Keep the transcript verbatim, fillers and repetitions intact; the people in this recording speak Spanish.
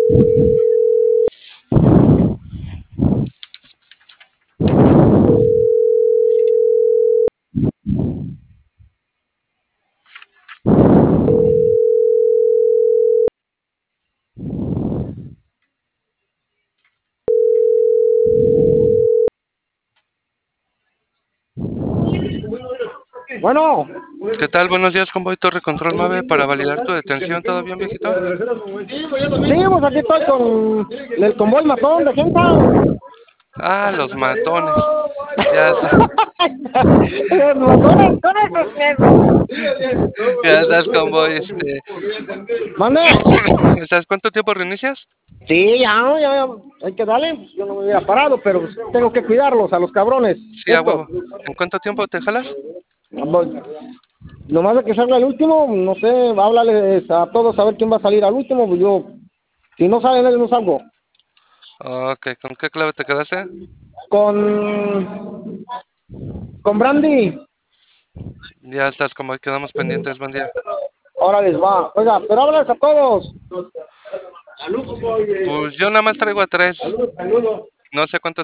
Bueno, ¿Qué tal? Buenos días, Convoy Torre Control nueve para validar tu detención. ¿Todo bien, viejito? sí, pues aquí estoy con el convoy matón de gente. Ah, los matones. Ya, sa- Los matones son esos perros. ya estás, Convoy. Este, Mande. ¿sabes cuánto tiempo reinicias? Sí, ya, ya, ya, hay que darle. Yo no me hubiera parado, pero pues tengo que cuidarlos a los cabrones. Sí, a Estos. huevo. ¿En cuánto tiempo te jalas? Pues, nomás de que salga el último, no sé, háblales a todos a ver quién va a salir al último, pues yo, si no sale nadie, no salgo. Ok, ¿con qué clave te quedaste? Con, con Brandy, Ya estás, Convoy. Quedamos pendientes. Buen día. ahora les va. Oiga, pero háblales a todos. Pues yo nada más traigo a tres. Saludos, saludos. No sé cuántos